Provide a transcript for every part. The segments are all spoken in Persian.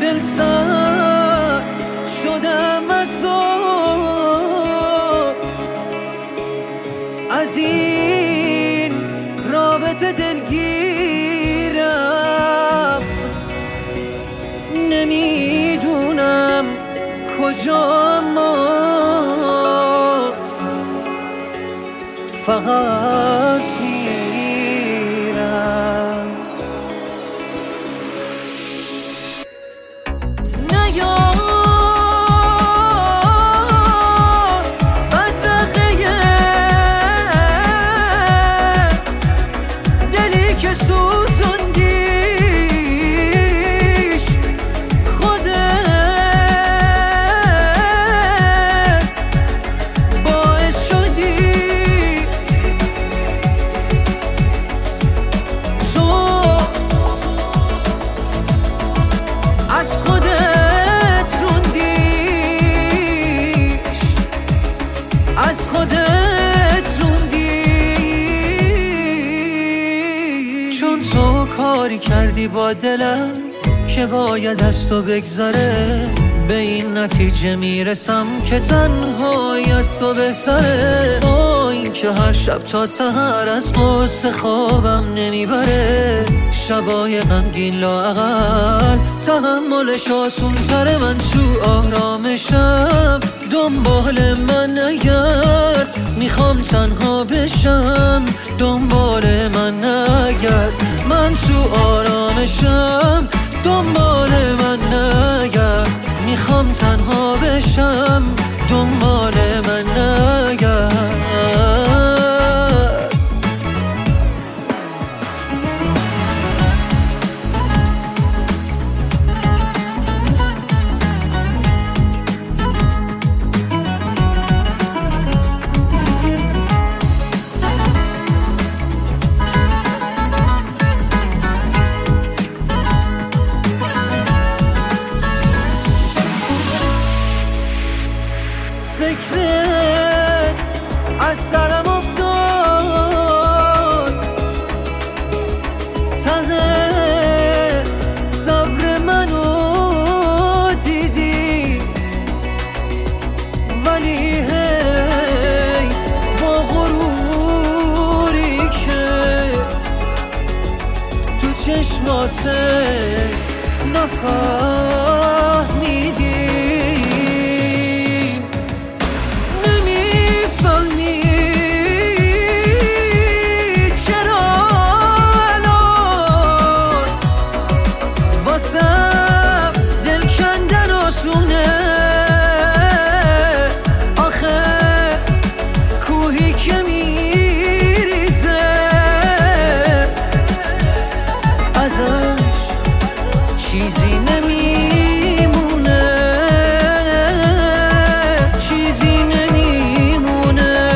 دلسر شدم از تو، از این رابطه دلگیرم، نمیدونم کجا، اما فقط میرم. نیار بدرقه دلی که سوزوندیش، خودت باعث شدی از خودت روندیش، از خودت روندیش. چون تو کاری کردی با دلم که باید از تو بگذره، به این نتیجه میرسم که تنهایی از تو بهتره. با این که هر شب تا سحر از قصه خوابم نمیبره، شبای غمگین لااقل تحملش آسون تره. من تو آرامشم دنبال من نگرد، میخوام تنها بشم دنبال من نگرد. من تو آرامشم دنبال من نگرد، میخوام تنها بشم دنبال من نگرد. فکرت از سرم افتاد، ته صبر منو دیدی، ولی هی با غروری که تو چشمات نفهمیدی. دل کندن آسونه، آخه کوهی که میریزه ازش چیزی نمیمونه، چیزی نمیمونه.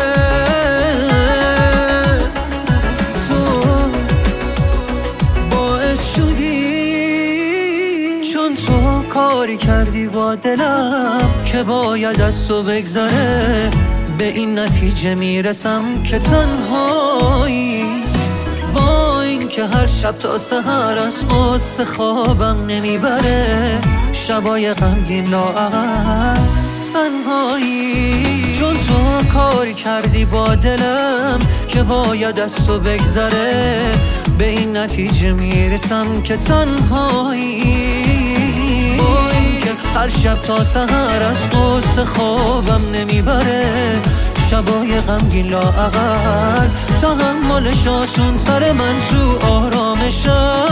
تو باعث شدی، چون تو کاری کردی با دلم که باید از تو بگذره، به این نتیجه میرسم که تنهایی. با این که هر شب تا سحر از قصه خوابم نمیبره، شبای غمگین لااقل تنهایی. چون تو کاری کردی با دلم که باید از تو بگذره، به این نتیجه میرسم که تنهایی. هر شب تا سحر از قصه خوابم نمیبره، شبای غمگین لااقل تحملش آسون سر. من تو آرامشم